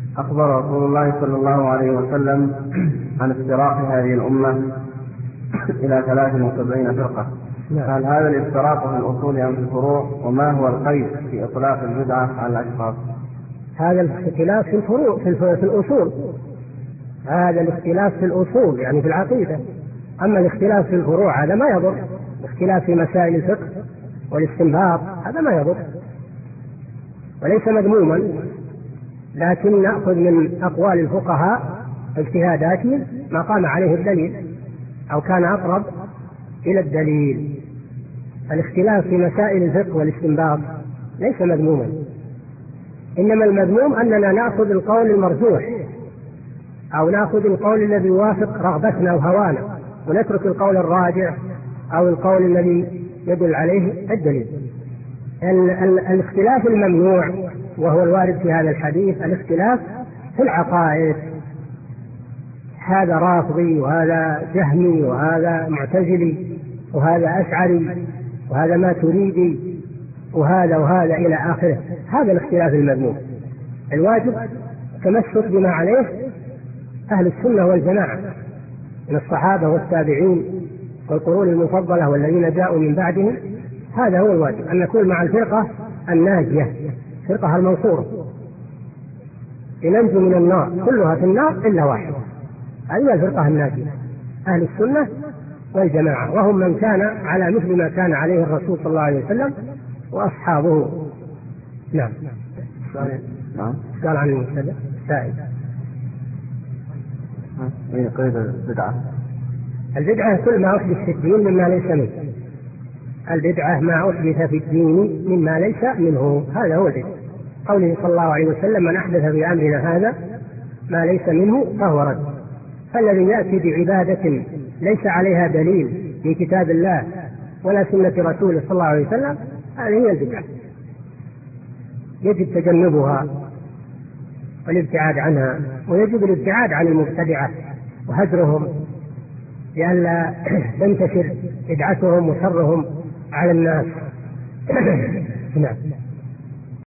أخبر رسول الله صلى الله عليه وسلم عن افتراق هذه الأمة إلى 73 فرقة. هل هذا الافتراق في الأصول أم في الفروع؟ وما هو القيد في إطلاق البدعة على الأشخاص؟ هذا الاختلاف في الفروع في الأصول، هذا الاختلاف في الأصول يعني في العقيدة. أما الاختلاف في الفروع هذا ما يضر، الاختلاف في مسائل الفقه والاستنباط هذا ما يضر وليس مذموما، لكن نأخذ من أقوال الفقهاء اجتهاداتهم ما قام عليه الدليل أو كان أقرب إلى الدليل. الاختلاف في مسائل الفقه والاستنباط ليس مذموما، إنما المذموم أننا نأخذ القول المرجوح أو نأخذ القول الذي يوافق رغبتنا وهوانا ونترك القول الراجع أو القول الذي يدل عليه الدليل. الاختلاف الممنوع وهو الوارد في هذا الحديث الاختلاف في العقائد، هذا رافضي وهذا جهمي وهذا معتزلي وهذا أشعري وهذا ماتريدي وهذا إلى آخره، هذا الاختلاف المذموم. الواجب تمسك بما عليه أهل السنة والجماعة من الصحابة والتابعين والقرون المفضلة والذين جاءوا من بعدهم، هذا هو الواجب، أن نكون مع الفرقة الناجية، الفرقة المنصورة، لننجو من النار، كلها في النار إلا واحدة، هذه الفرقة الناجية أهل السنة والجماعة، وهم من كان على مثل ما كان عليه الرسول صلى الله عليه وسلم وأصحابه. نعم. قال عن المبتدع سائل. قيد البدعة. البدعة كل ما أحدث في الدين مما ليس منه، البدعة ما أحدث في الدين مما ليس منه، هذا هو البدعة. قوله صلى الله عليه وسلم من أحدث في أمرنا هذا ما ليس منه فهو رد. فالذي يأتي بعبادة ليس عليها دليل من كتاب الله ولا سنة رسوله صلى الله عليه وسلم، هذه هي البدعة، يجب تجنبها والابتعاد عنها، ويجب الابتعاد عن المبتدعة وهجرهم لئلا تنتشر بدعتهم وشرهم على الناس. نعم.